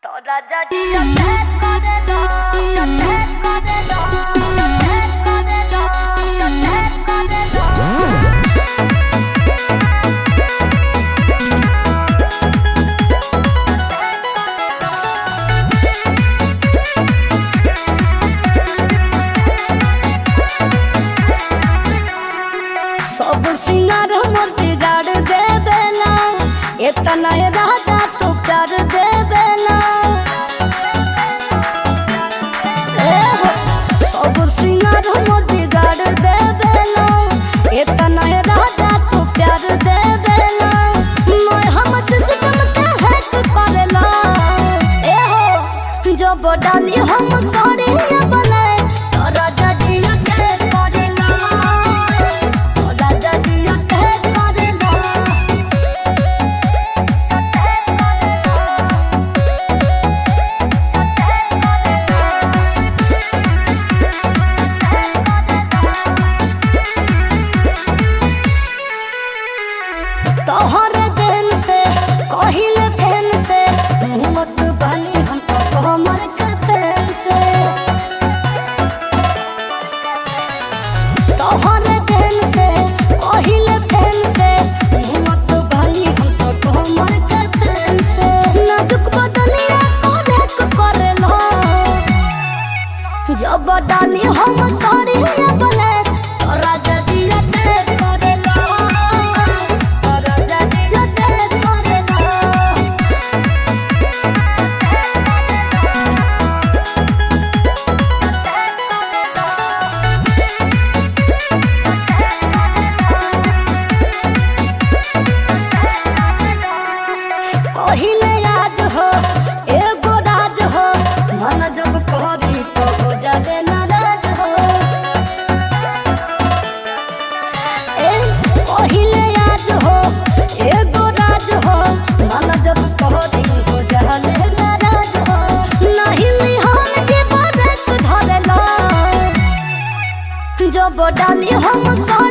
राजा जी का टैग करे लो, का टैग करे लो, का टैग करे लो, का टैग करे लो। सब सिंगार मोर बिगाड़ दे बेला, इतना राजा तू प्यार दे बेला। सब सिंगार मोर बिगाड़ दे बेला, इतना राजा तू प्यार दे बेला। मैं हम सिस्टम के हैक करेला, ए हो जब डाली हम साड़ी बने तो राजा जी के करेला। तोहरे देन से कहिले फैन से मुहम्मद बनी हमको हमर के फैन से। तोहरे देन से कहिले फैन से मुहम्मद बनी हमको हमर के फैन से। नाजुक बदनिया करे लो, जब डाली हम साड़ी बले तो राजा जी के करे लो। पहिले याद हो एगो राज हो, मन जब करी तो हो जावे नाराज हो। पहिले याद हो एगो राज हो, मन जब करी हो जावे नाराज हो। नहीं निहाल के बात धरेला, जब डाली हम